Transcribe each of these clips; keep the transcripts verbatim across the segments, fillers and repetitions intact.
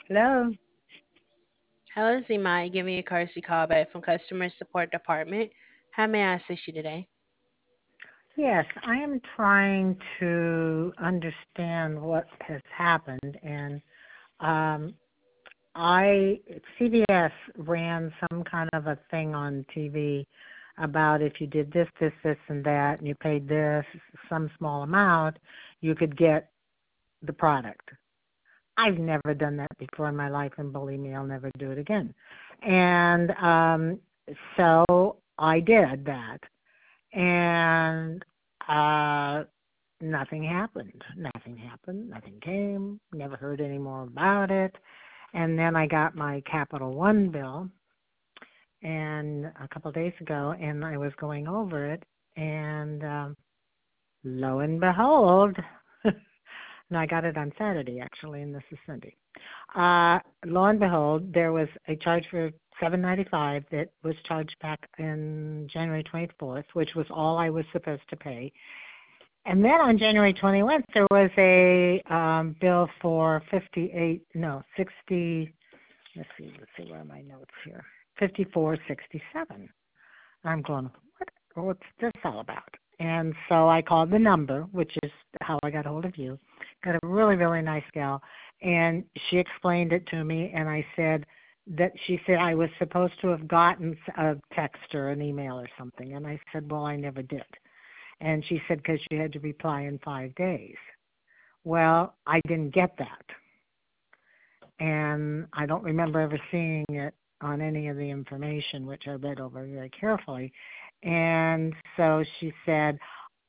Hello. Hello, this is Imai giving you a courtesy call back from Customer Support Department. How may I assist you today? Yes, I am trying to understand what has happened, and um, I C B S ran some kind of a thing on T V about if you did this, this, this, and that, and you paid this some small amount, you could get the product. I've never done that before in my life, and believe me, I'll never do it again. And um, so I did that, and uh, nothing happened. Nothing happened. Nothing came. Never heard any more about it. And then I got my Capital One bill, and a couple of days ago, and I was going over it, and um, lo and behold, no, I got it on Saturday actually, and this is Sunday. Uh, lo and behold, there was a charge for seven ninety five that was charged back in January twenty fourth, which was all I was supposed to pay. And then on January twenty-first, there was a um, bill for fifty-eight, no, sixty. Let's see, let's see where are my notes here. fifty-four sixty-seven. I'm going, what? What's this all about? And so I called the number, which is how I got a hold of you. Got a really, really nice gal, and she explained it to me, and I said that she said I was supposed to have gotten a text or an email or something, and I said, well, I never did. And she said because you had to reply in five days. Well, I didn't get that, and I don't remember ever seeing it on any of the information, which I read over very carefully. And so she said,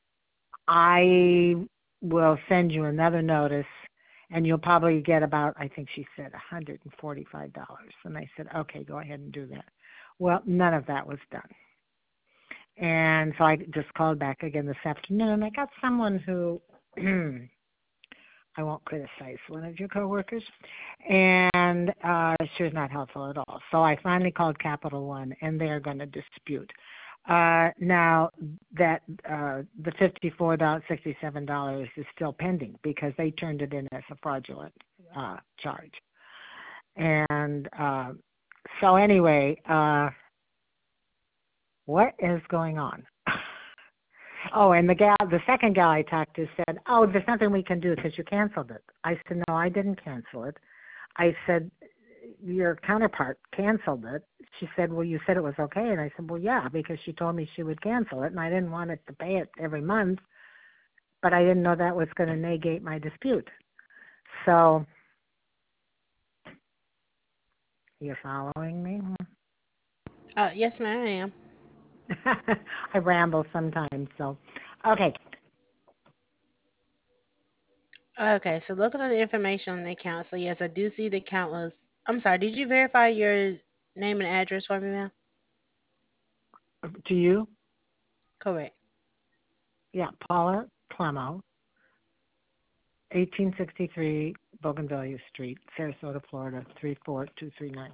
I will send you another notice, and you'll probably get about, I think she said, one hundred forty-five dollars. And I said, okay, go ahead and do that. Well, none of that was done. And so I just called back again this afternoon, and I got someone who I won't criticize one of your coworkers, and uh, she was not helpful at all. So I finally called Capital One, and they're going to dispute. Uh, now that uh, the fifty-four dollars, sixty-seven dollars is still pending because they turned it in as a fraudulent uh, charge. And uh, so anyway, uh, what is going on? Oh, and the gal, the second gal I talked to said, "Oh, there's nothing we can do because you canceled it." I said, "No, I didn't cancel it." I said, "Your counterpart canceled it." She said, "Well, you said it was okay," and I said, "Well, yeah, because she told me she would cancel it, and I didn't want it to pay it every month, but I didn't know that was going to negate my dispute." So, you're following me? Uh, yes, ma'am, I am. I ramble sometimes, so okay. Okay, so looking at the information on the account, so yes, I do see the account was. I'm sorry, did you verify your name and address for me, ma'am? To you, Correct. yeah, Paula Clemo, eighteen sixty-three Bougainvillea Street, Sarasota, Florida, three four two three nine.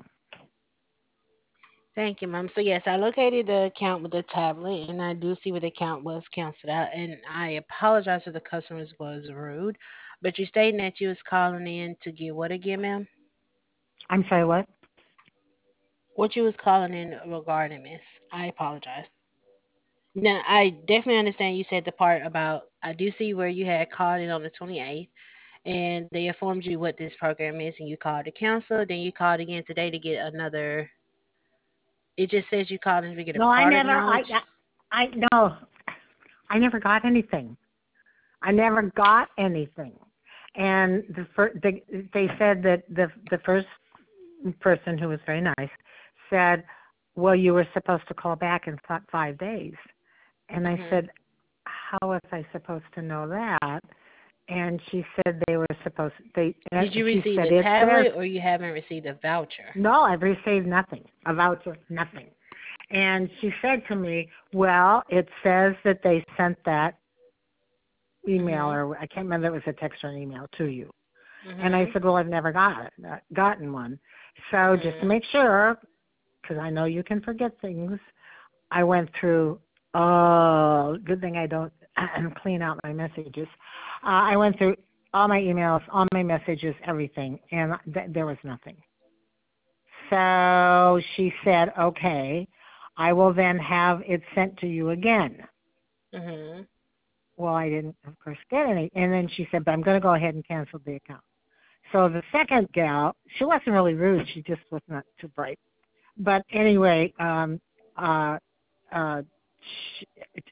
Thank you, ma'am. So yes, I located the account with the tablet, and I do see where the account was canceled out. And I apologize if the customers was rude, but you stating that you was calling in to get what again, ma'am? I'm sorry, what? What you was calling in regarding, miss? I apologize. Now, I definitely understand you said the part about, I do see where you had called in on the twenty-eighth and they informed you what this program is and you called to cancel. Then you called again today to get another, it just says you called in to get a No, I product never, I, knowledge. I, I no, I never got anything. I never got anything. And the fir- they, they said that the the first person who was very nice said, "Well, you were supposed to call back in fi- five days." And I Hmm. said, "How was I supposed to know that?" And she said they were supposed. They. And Did you she receive said the it says tablet or you haven't received a voucher? no. I've received nothing. A voucher, nothing. And she said to me, "Well, it says that they sent that email, Hmm. or I can't remember if it was a text or an email to you." And I Hmm. said, "Well, I've never got it, uh, gotten one." So just to Hmm. make sure, because I know you can forget things, I went through. Oh, good thing I don't clean out my messages. Uh, I went through all my emails, all my messages, everything, and th- there was nothing. So she said, okay, I will then have it sent to you again. Mhm. Well, I didn't, of course, get any. And then she said, but I'm going to go ahead and cancel the account. So the second gal, she wasn't really rude. She just was not too bright. But anyway, um, uh, uh, she,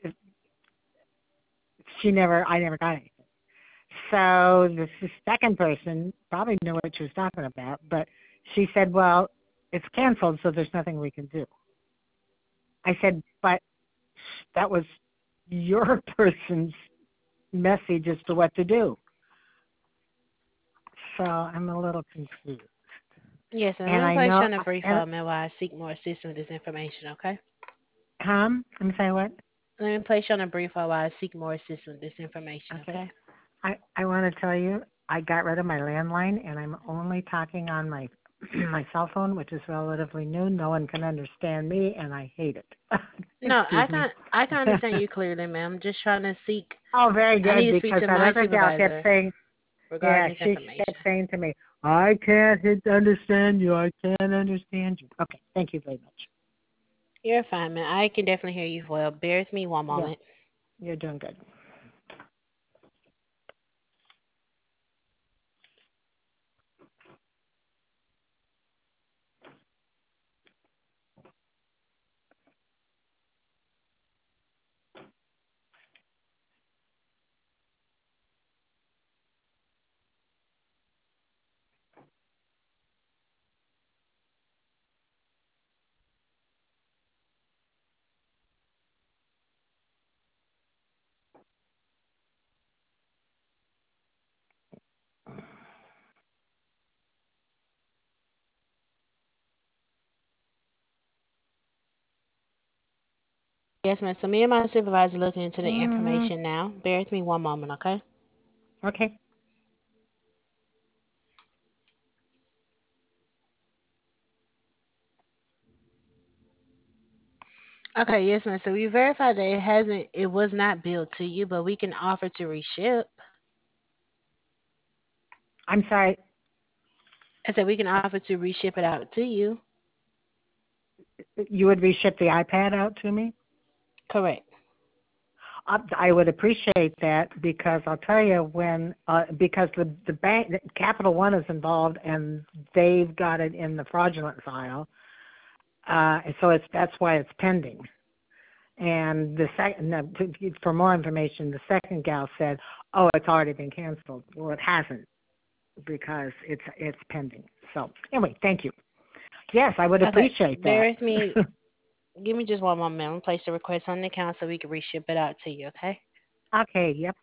she never, I never got anything. So the s- second person probably knew what she was talking about, but she said, well, it's canceled, so there's nothing we can do. I said, but that was your person's message as to what to do. So I'm a little confused. Yes, and And let me I place you know, on a brief and hold, man, while I seek more assistance with this information. Okay. Tom, I'm sorry, what? Let me place you on a brief hold while I seek more assistance with this information. Okay. Okay. I, I want to tell you, I got rid of my landline, and I'm only talking on my my cell phone, which is relatively new. No one can understand me, and I hate it. No, I Excuse me. can I can understand you clearly, ma'am. I'm just trying to seek. Oh, very I need good, to speak because to that my other gal kept supervisor saying, regarding yeah, this she information. kept saying to me, I can't hit- understand you. I can't understand you. Okay, thank you very much. You're fine, man. I can definitely hear you well. Bear with me one Yeah, moment. you're doing good. Yes, ma'am. So me and my supervisor looking into the Hmm. information now. Bear with me one moment, okay? Okay. Okay, yes, ma'am. So we verified that it hasn't, it was not billed to you, but we can offer to reship. I'm sorry. I said we can offer to reship it out to you. You would reship the iPad out to me? Correct. I I would appreciate that because I'll tell you when uh, because the the bank Capital One is involved and they've got it in the fraudulent file, uh, and so it's that's why it's pending. And the second, no, to, for more information, the second gal said, "Oh, it's already been canceled." Well, it hasn't because it's it's pending. So anyway, thank you. Yes, I would Okay, appreciate bear that. with me. Give me just one moment. I'm gonna place the request on the account so we can reship it out to you, okay? Okay. Yep.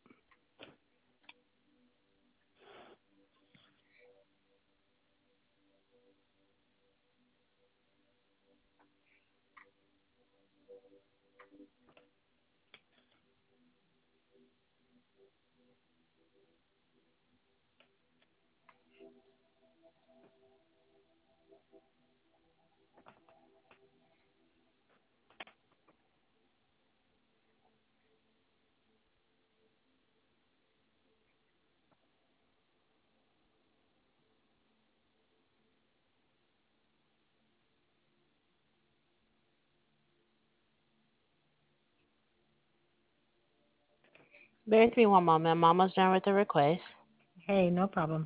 Bear with me one moment. I'm almost done with the request. Hey, no problem.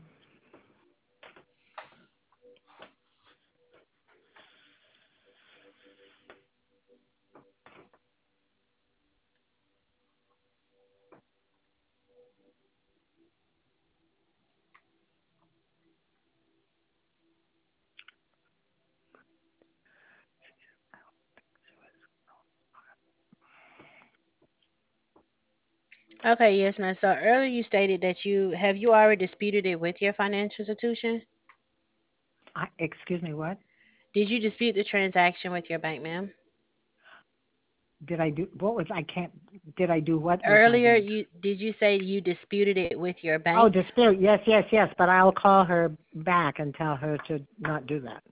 Okay, yes, ma'am. So earlier you stated that you have you already disputed it with your financial institution? I, excuse me. What Did you dispute the transaction with your bank, ma'am? did I do? What was I can't? Did I do what with my Earlier bank? you did you say you disputed it with your Oh, bank? dispute. Yes, yes, yes. But I'll call her back and tell her to not do that.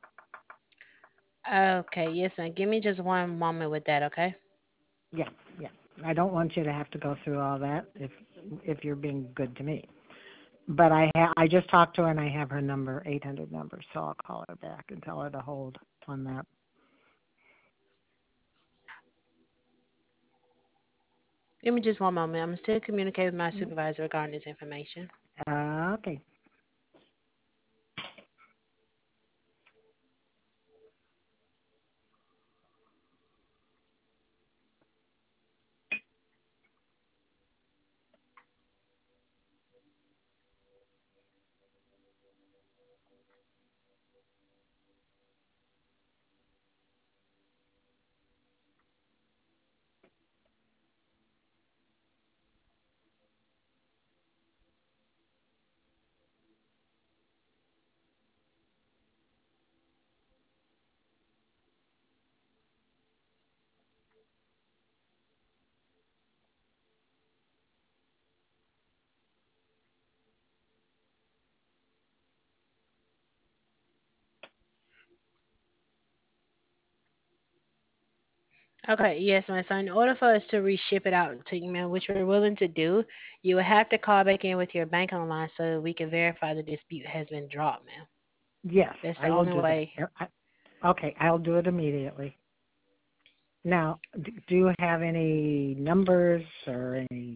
Okay, yes, ma'am. Give me just one moment with that, okay? Yeah, yeah. I don't want you to have to go through all that if if you're being good to me. but I ha- I just talked to her and I have her number, eight hundred number, so I'll call her back and tell her to hold on that. Give me just one moment. I'm still communicating with my supervisor regarding this information. Uh, okay. Okay, yes, my son. In order for us to reship it out to you, man, which we're willing to do, you will have to call back in with your bank online so we can verify the dispute has been dropped, man. Yes, That's the I will only do that. way. Uh, I, okay, I'll do it immediately. Now, d- do you have any numbers or any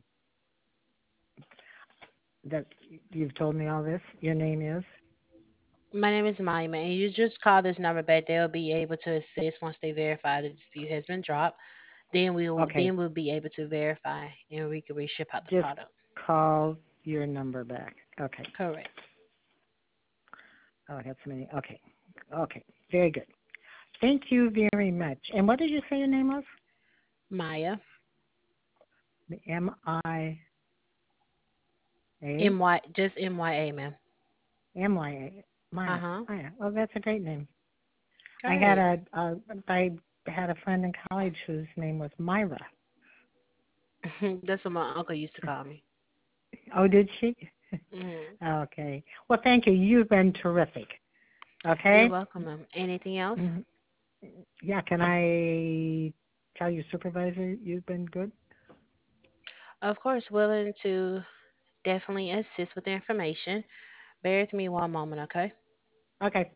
that you've told me all this? Your name is? My name is Maya, man. You just call this number back. They'll be able to assist once they verify the dispute has been dropped. Then we will Okay, then we'll be able to verify and we can reship out the just product. call your number back. Okay. Correct. Oh, I got so many. Okay. Okay. Very good. Thank you very much. And what did you say your name was? Maya. M I A M Y just M Y A, ma'am. M Y A. Uh Maya. huh. Maya. Oh, that's a great name. I had Great. a, a I had a friend in college whose name was Myra. That's what my uncle used to call me. Oh, did she? Mm. Okay. Well, thank you. You've been terrific. You're Okay. welcome, ma'am. Anything else? hmm Yeah. Can I tell your supervisor you've been good? Of course, willing to definitely assist with the information. Bear with me one moment, okay? Okay.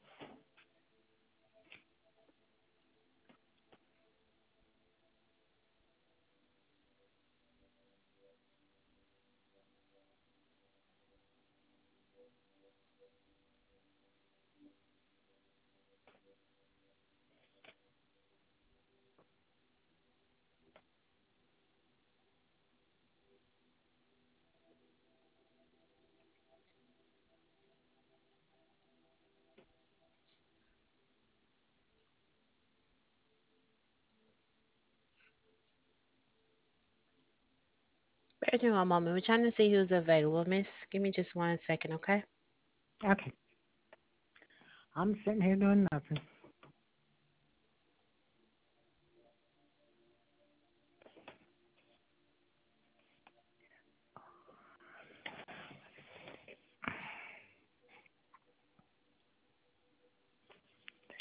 Bear with me one moment. We're trying to see who's available, miss. Give me just one second, okay? Okay. I'm sitting here doing nothing.